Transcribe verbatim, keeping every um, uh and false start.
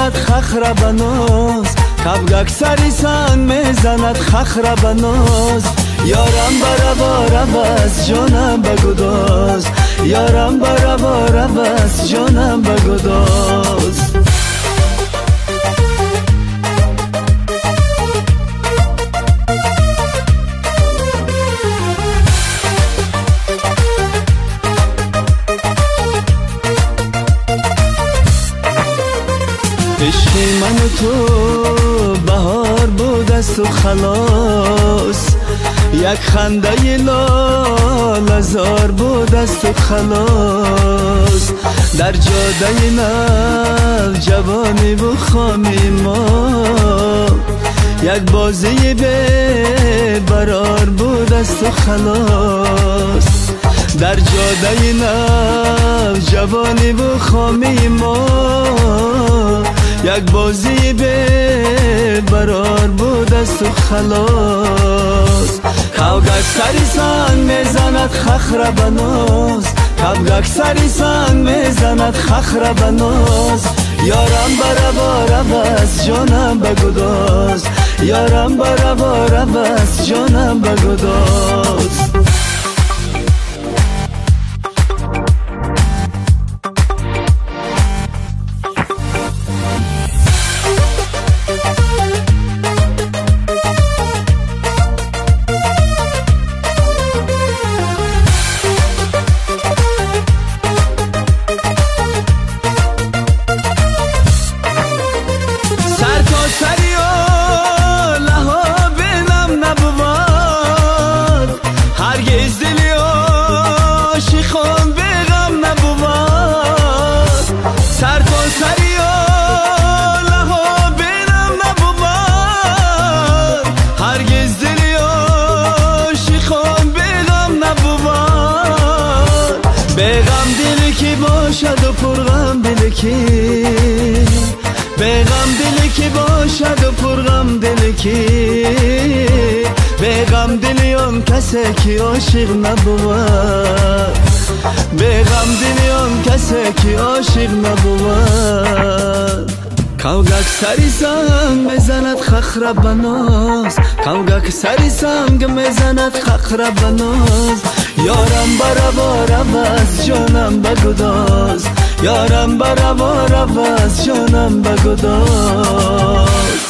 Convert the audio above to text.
میزند خخر بناز، کبگک سری سنگ میزند خخر بناز. یارم بروا روز جانم بگداز، یارم بروا روز جانم بگداز. عشقی من و تو بهار بود است و خلاص، یک خنده لال زار بود است و خلاص. در جاده نو جوانی و خامی ما، یک بازی به برار بود است و خلاص. در جاده نو جوانی و خامی ما، یک بازی به برار بود است و خلاص. کبگک سری سنگ میزند خخر بناز، کبگک سری سنگ میزند خخر بناز. یارم بروا روز جانم بگداز، یارم بروا روز جانم بگداز. بغم دلی که باشد و پرغم دلی که، بغم دلی که باشد و پرغم دلی که، بغم دلی آن کسی که عاشق نبود، بغم دلی آن کسی که عاشق نبود. کبگک سری سنگ میزند خخر بناز، کبگک سری سنگ میزند خخر بناز. یارم بروا روز جانم بگداز، یارم بروا روز جانم بگداز.